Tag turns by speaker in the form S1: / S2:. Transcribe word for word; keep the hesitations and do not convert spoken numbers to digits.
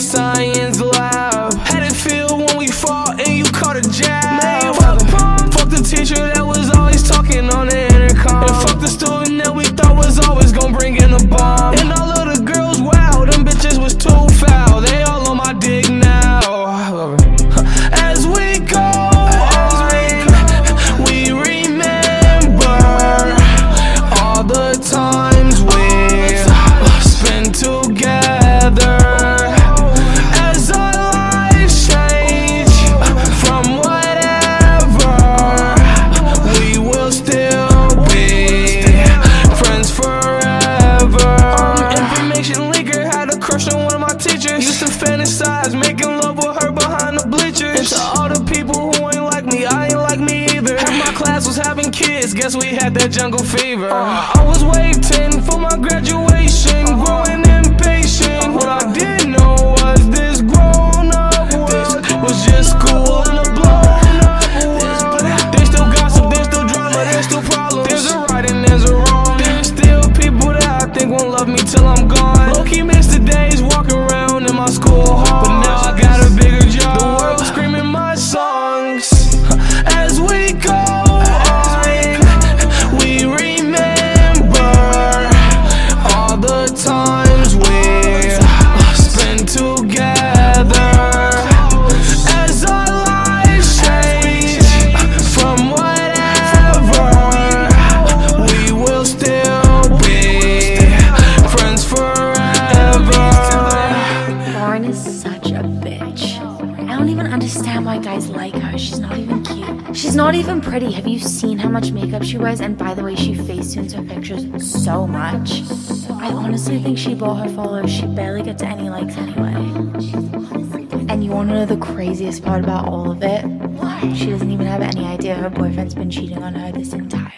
S1: science lab. Had it feel when we fought and you caught a jab. Man, fuck, fuck the teacher that was always talking on the intercom. And fuck the student that we thought was always gonna bring in a bomb. And all of the girls, wow, them bitches was too foul. They all on my dick now. As we go on, we remember all the times we spent together. As our lives change from whatever, we will still be friends forever. Um, information leaker had a crush on one of my teachers. Used to fantasize making love with her behind the bleachers. And to all the people who ain't like me, I ain't like me either. Half my class was having kids, guess we had that jungle fever. uh, I was waiting for my graduation, growing impatient. What I didn't know was this grown up world was just cool in a blown up world. There's still gossip, there's still drama, there's still problems. There's a right and there's a wrong. There's still people that I think won't love me till I'm gone. Low-key miss the days walking around in my school hall, but now I got a bigger job. The world screaming my songs. As we go on, we remember all the times we spent together. As our lives change from whatever, we will still be friends forever.
S2: Lauren is such a bitch. I don't even understand why guys like her. She's not even cute. She's not even pretty. Have you seen how much makeup she wears? And by the way, she facetunes her pictures so much. I honestly think she bought her followers. She barely gets any likes anyway. And you want to know the craziest part about all of it? She doesn't even have any idea her boyfriend's been cheating on her this entire